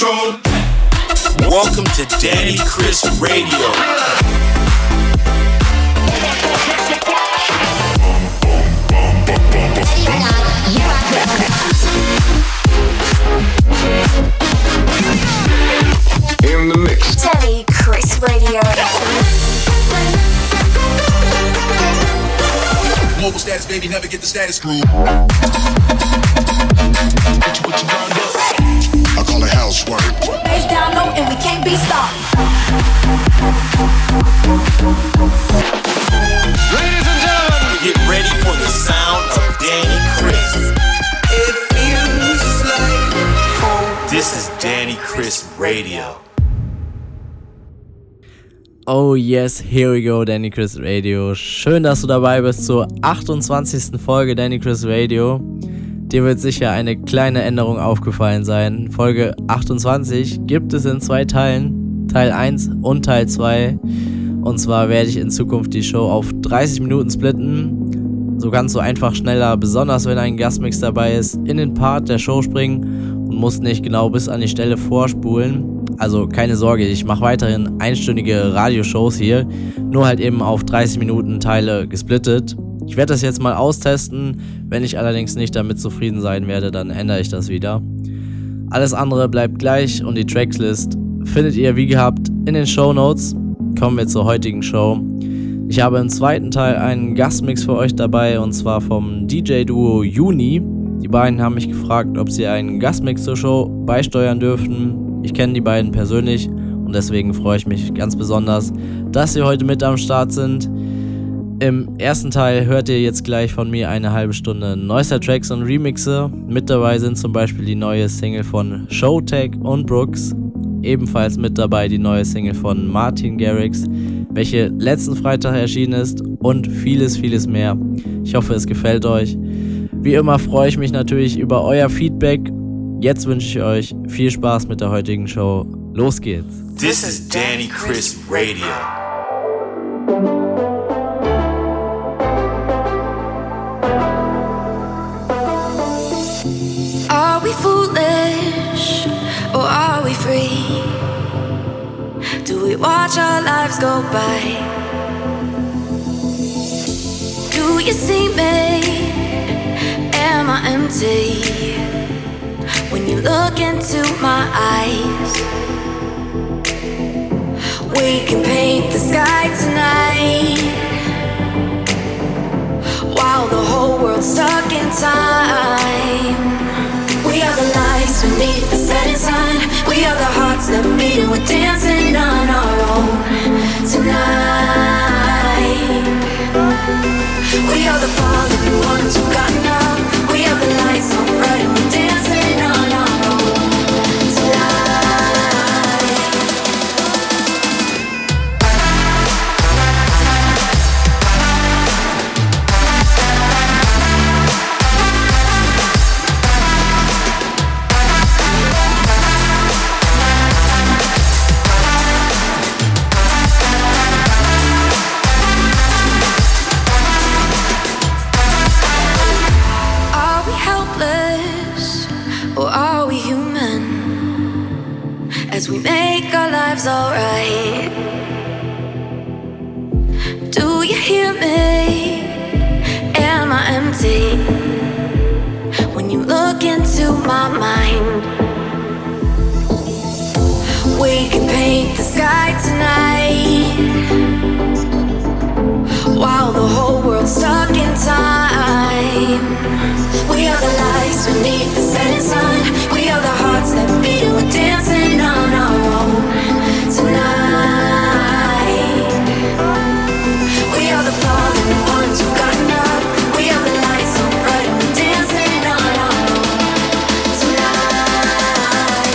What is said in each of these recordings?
control. Welcome to Danny Chris Radio. In the mix. Danny Chris Radio. Mobile status, baby, never get the status screwed. I call it housework. Face down low and we can't be stopped. Ladies and gentlemen, get ready for the sound of Danny Chris. It feels like home. This is Danny Chris Radio. Oh yes, here we go, Danny Chris Radio. Schön, dass du dabei bist zur 28. Folge Danny Chris Radio. Dir wird sicher eine kleine Änderung aufgefallen sein. Folge 28 gibt es in 2 Teilen, Teil 1 und Teil 2. Und zwar werde ich in Zukunft die Show auf 30 Minuten splitten. So kannst du einfach schneller, besonders wenn ein Gastmix dabei ist, in den Part der Show springen und musst nicht genau bis an die Stelle vorspulen. Also keine Sorge, ich mache weiterhin einstündige Radioshows hier, nur halt eben auf 30 Minuten Teile gesplittet. Ich werde das jetzt mal austesten, wenn ich allerdings nicht damit zufrieden sein werde, dann ändere ich das wieder. Alles andere bleibt gleich und die Tracklist findet ihr wie gehabt in den Shownotes. Kommen wir zur heutigen Show. Ich habe im zweiten Teil einen Gastmix für euch dabei und zwar vom DJ-Duo Juni. Die beiden haben mich gefragt, ob sie einen Gastmix zur Show beisteuern dürfen. Ich kenne die beiden persönlich und deswegen freue ich mich ganz besonders, dass sie heute mit am Start sind. Im ersten Teil hört ihr jetzt gleich von mir eine halbe Stunde neuester Tracks und Remixe. Mit dabei sind zum Beispiel die neue Single von Showtek und Brooks. Ebenfalls mit dabei die neue Single von Martin Garrix, welche letzten Freitag erschienen ist und vieles, vieles mehr. Ich hoffe, es gefällt euch. Wie immer freue ich mich natürlich über euer Feedback. Jetzt wünsche ich euch viel Spaß mit der heutigen Show. Los geht's. This is Danny Chris Radio. Are we foolish or are we free? Do we watch our lives go by? Do you see me? Am I empty? When you look into my eyes, we can paint the sky tonight, while the whole world's stuck in time. We are the lights beneath the setting sun. We are the hearts that beat and we're dancing on our own tonight. We are the fallen ones who've gotten up. We are the lights on bright and we're dancing on our own tonight. We make our lives alright. Do you hear me? Am I empty? When you look into my mind, we can paint the sky tonight, while the whole world's stuck in time. We are the lights beneath the setting sun. We are the hearts that beat and we're dancing on our own tonight. We are the fallen ones who've gotten up. We are the lights so bright and we're dancing on our own tonight.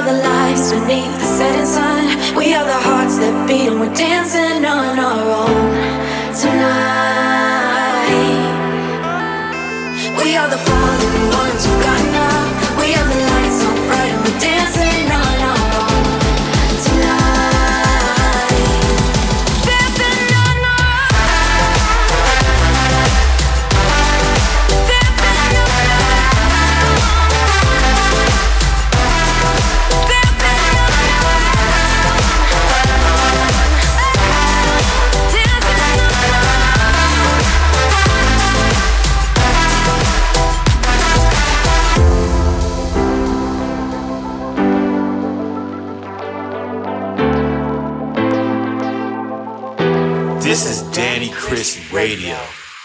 are the lights beneath the setting sun. We are the hearts that beat and we're dancing on our own tonight. We are the fallen ones who've gotten up. We are the lights so bright and we're dancing on our own tonight. Dancing on our own. Dancing on our own. Dancing on our own. Dancing on our This is Danny Chris Radio.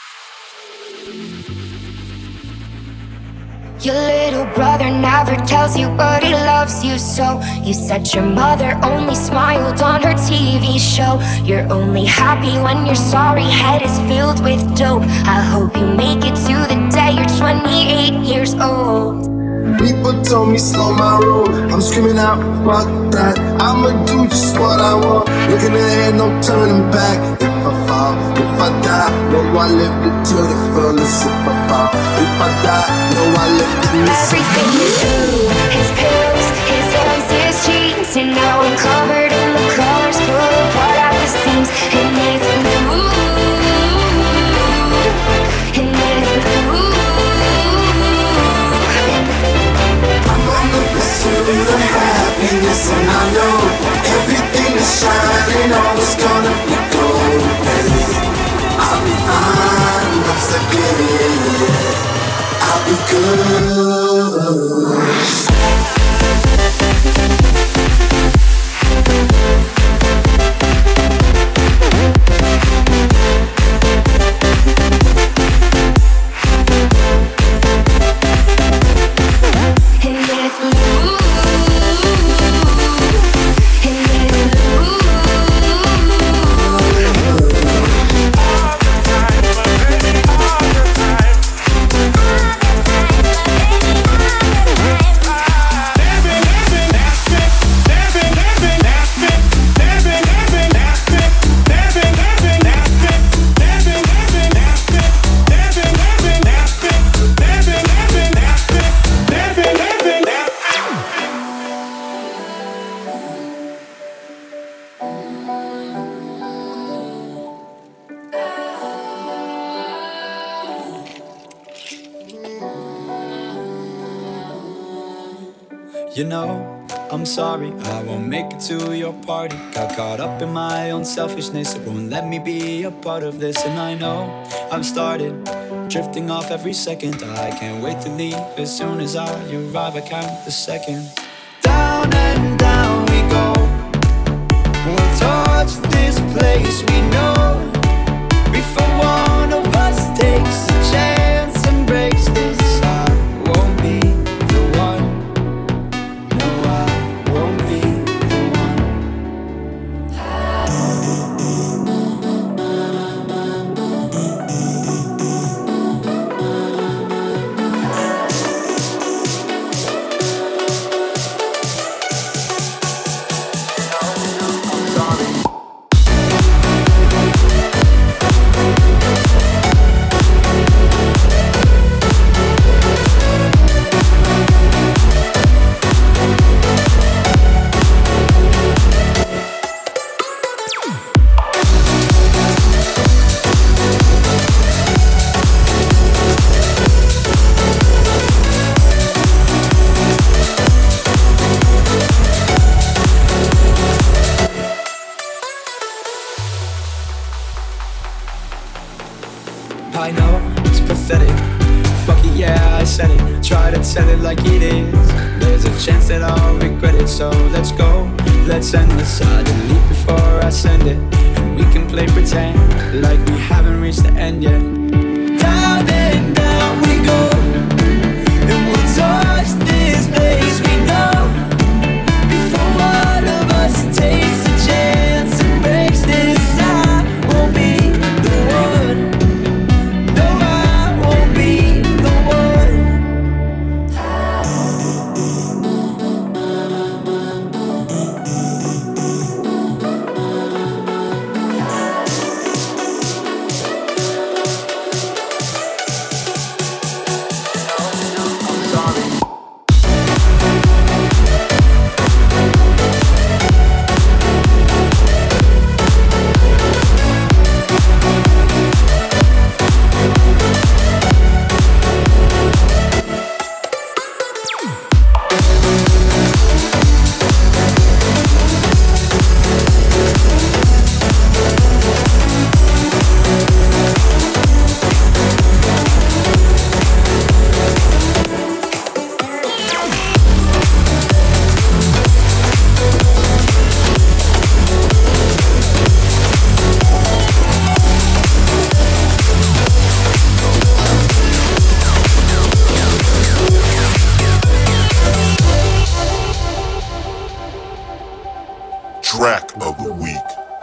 Your little brother never tells you, but he loves you so. You said your mother only smiled on her TV show. You're only happy when your sorry head is filled with dope. I hope you make it to the day you're 28 years old. People told me slow my roll. I'm screaming out, fuck that. I'ma do just what I want. Looking ahead, no turning back. If I fall, if I die, no, I lived it to the fullest. If I fall, if I die, no, I lived it. Everything is blue, his pills, his hands, his jeans. And now I'm covered in the colors, pulled apart at the seams. And it's blue, and it's blue. I'm on the pursuit of happiness, and I know everything is shining, all is gonna be gold. I'll be fine once I get it. I'll be good. You know, I'm sorry, I won't make it to your party. Got caught up in my own selfishness, it won't let me be a part of this. And I know I've started drifting off every second. I can't wait to leave as soon as I arrive, I count the seconds. Down and down we go, we'll touch this place we know. Before one of us takes a chance and breaks this, I won't be the one. No, I won't be the one. I know it's pathetic. Fuck it, yeah, I said it. Try to tell it like it is. There's a chance that I'll regret it. So let's go, let's end this. I delete before I send it, and we can play pretend like we haven't reached the end yet. Down and down we go, and we'll touch this place we know. Before one of us takes a chance and breaks this, I won't be the one. No, I won't be the one. track of the week.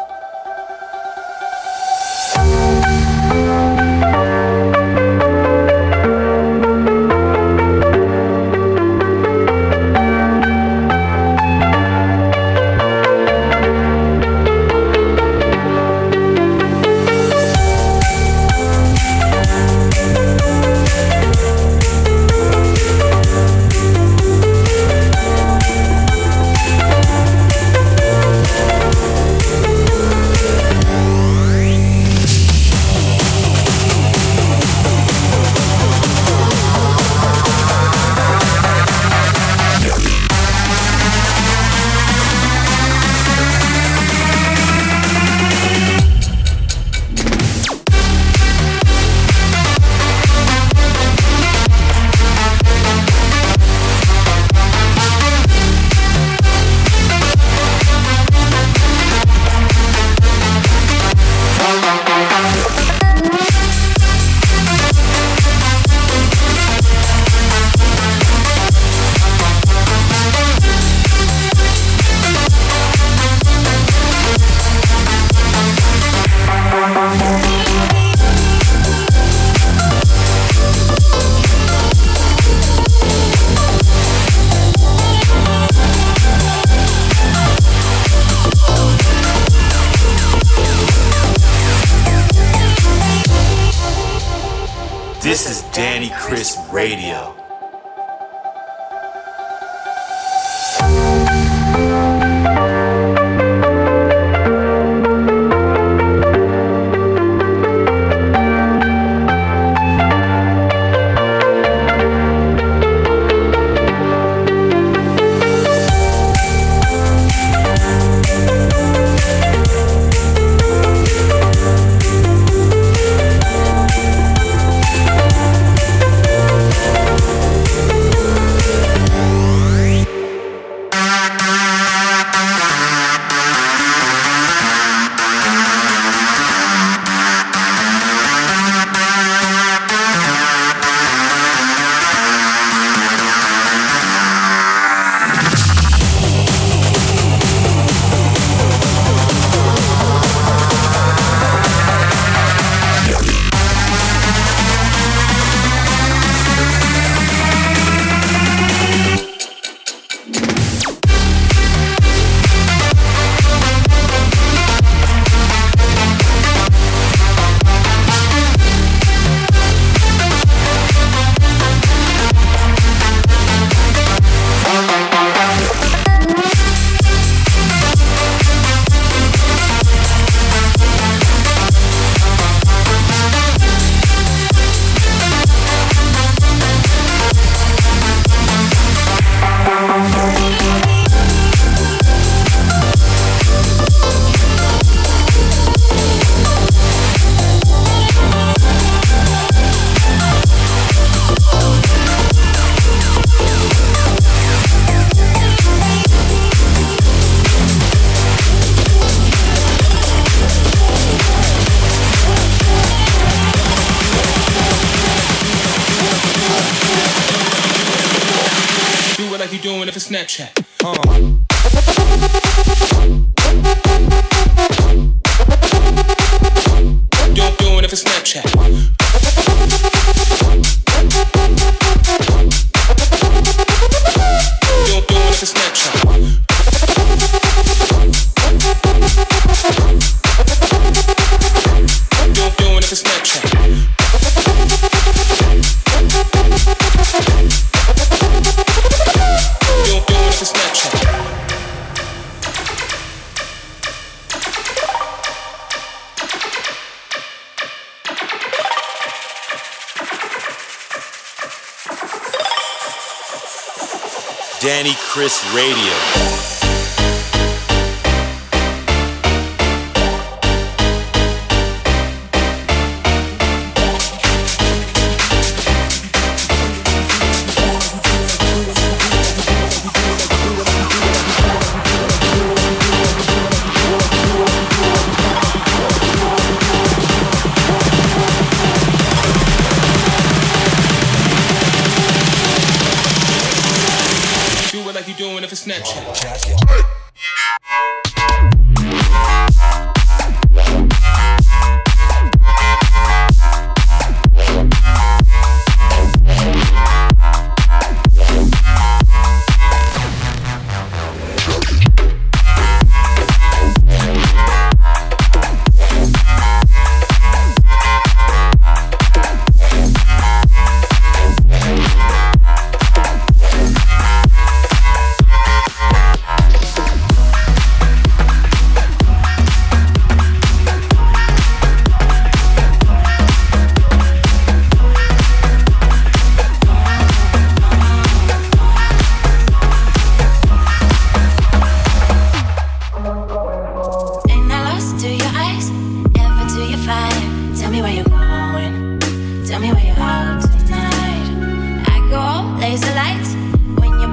This is Danny Chris Radio. Snapchat. Don't do it if it's Snapchat. Don't do it if it's Snapchat. Don't do it if it's Snapchat. Danny Chris Radio. Snapchat.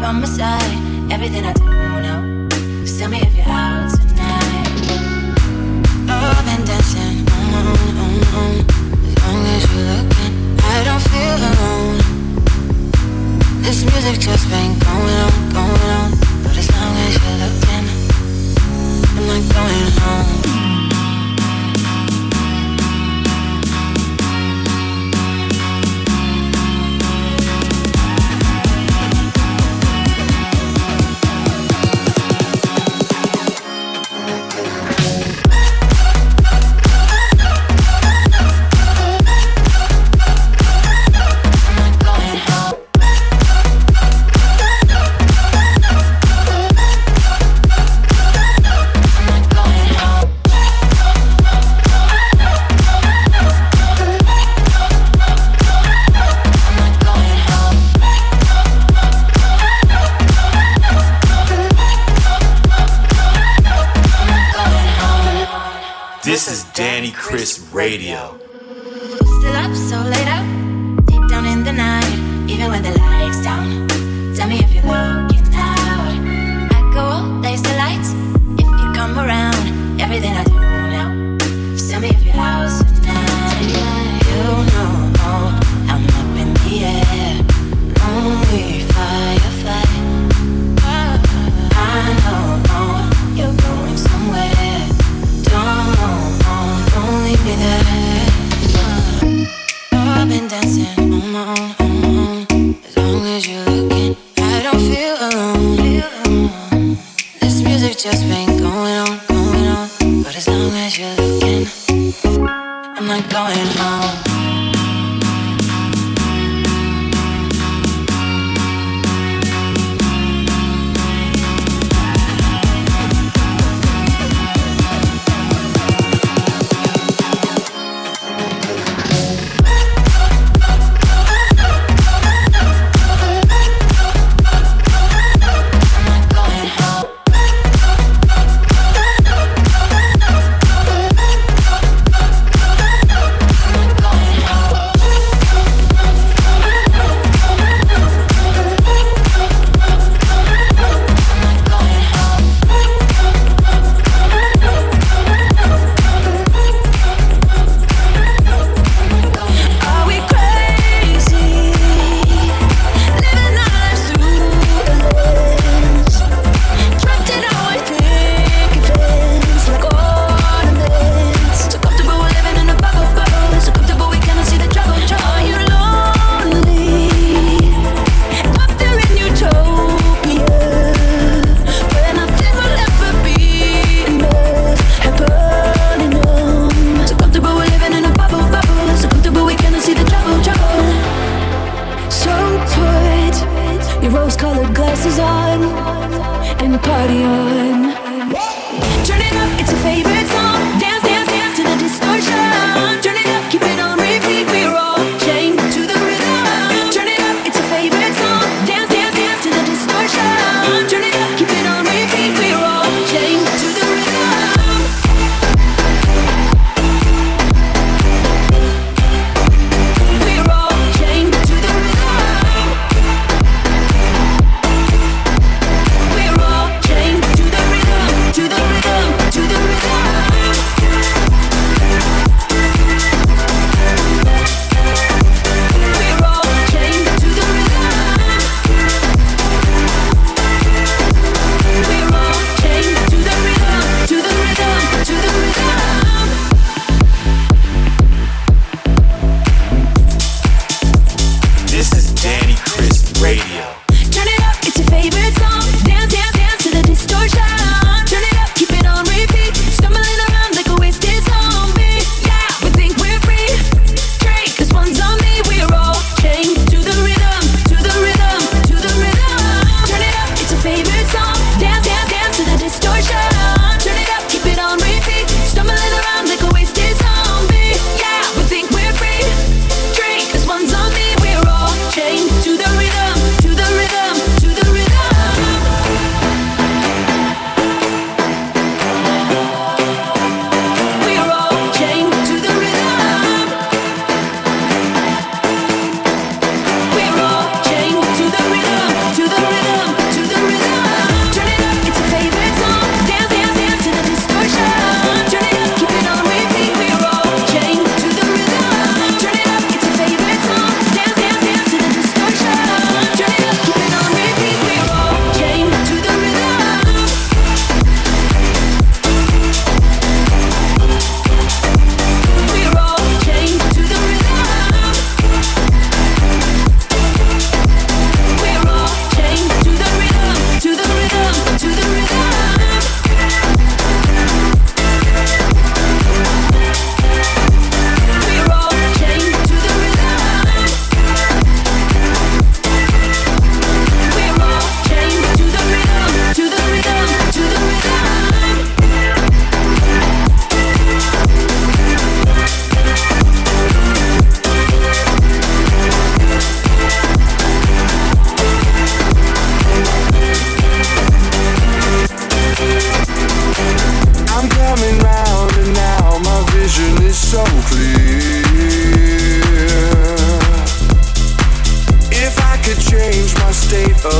by my side. Everything I do now. Just tell me if you're out tonight. Oh, I've been dancing on my own. As long as you're looking, I don't feel alone. This music just been going on. But as long as you're looking, I'm not going home. This is Danny Chris Radio. Still up so late out, deep down in the night, even when the lights down. Tell me if you're looking out. I go all days the lights. If you come around, everything I do now. Just tell me if you're out tonight. You know I'm up in the air, lonely firefly. I know you're going somewhere. Don't leave me there. I've been dancing on my own. As long as you're looking, I don't feel alone. This music just been going on. But as long as you're looking, I'm not going home.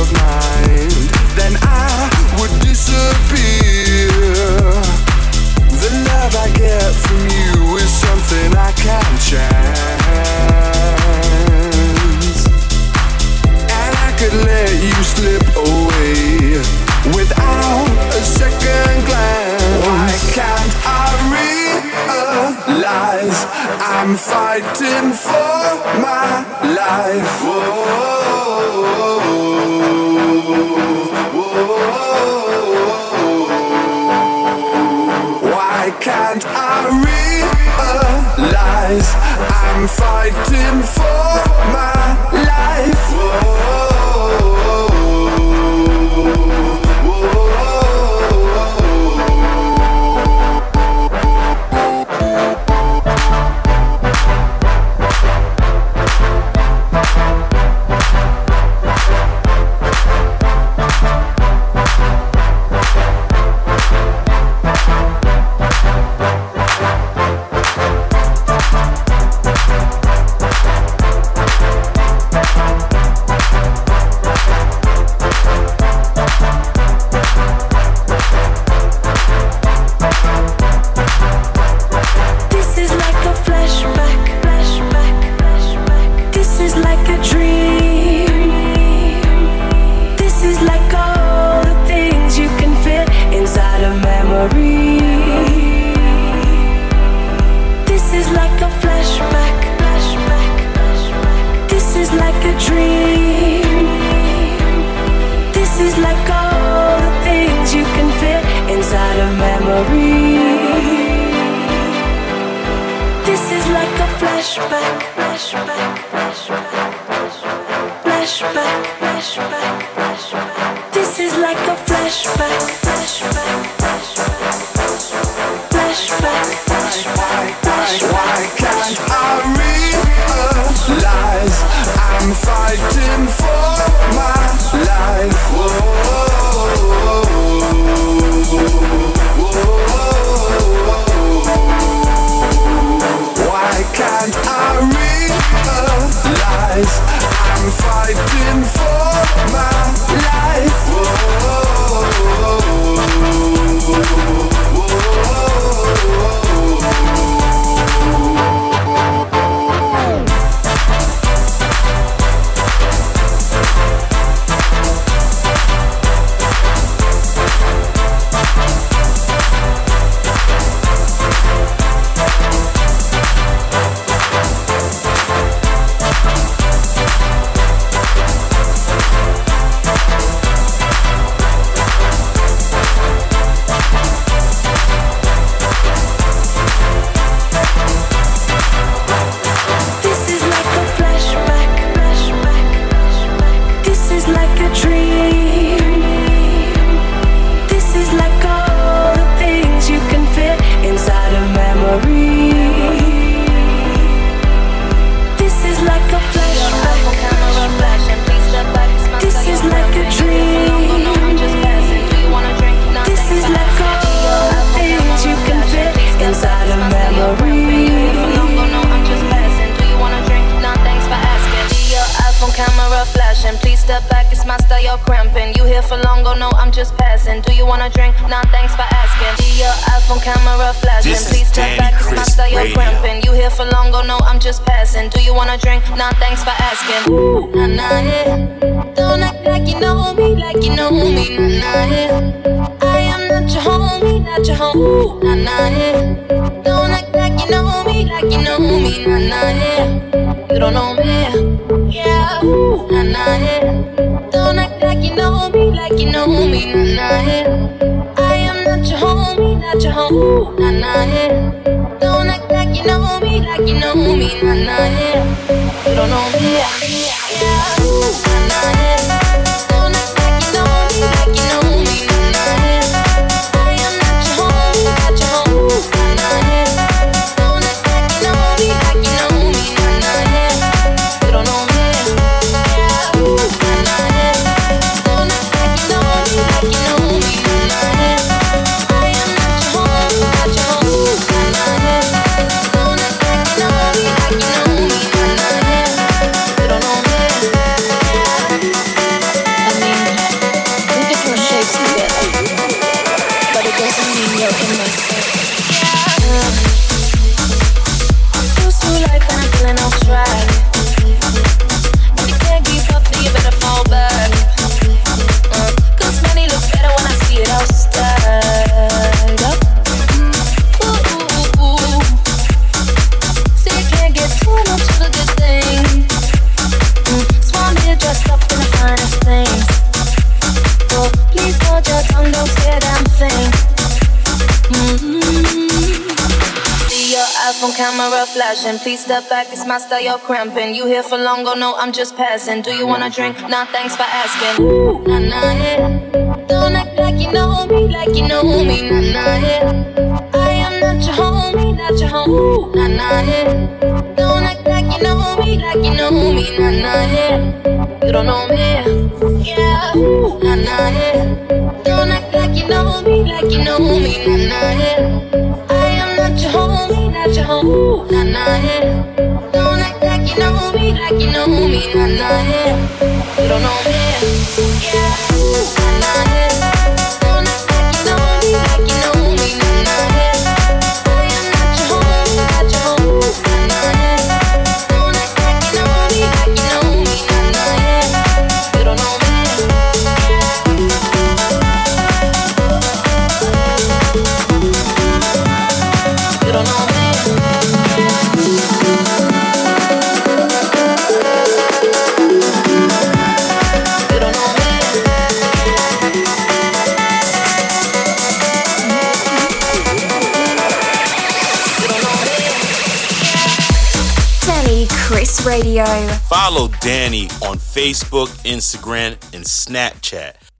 of mind, then I would disappear. The love I get from you is something I can't chance, and I could let you slip away without a second glance. Why can't I realize I'm fighting for my life? Why can't I realize I'm fighting for my life? Don't know your tongue, don't say a damn thing. See your iPhone camera flashing. Please step back, it's my style, you're cramping. You here for long, oh no, I'm just passing. Do you wanna drink? Nah, thanks for asking. Ooh, nah, nah, yeah. Don't act like you know me, like you know me, nah, nah, yeah. I am not your homie, not your home. Ooh, nah, nah, yeah. Don't act like you know me, like you know me, nah, nah, yeah. You don't know me, yeah. Ooh, nah, nah, yeah. Don't act like you know me, like you know me, nah, nah, yeah. I am not your homie, not your home. Ooh, nah, nah, yeah. Don't act like you know me, like you know me, nah, nah, yeah. You don't know me, yeah. Ooh, nah, nah, yeah. Don't act like you know me, like you know me, nah, nah, yeah. I am not your homie, not your home. Ooh, nah, nah, yeah. Don't act like you know me, like you know me, nah, nah, yeah. You don't know me, you don't know me. You don't know me. You don't know me. Danny Chris Radio. Follow Danny on Facebook, Instagram, and Snapchat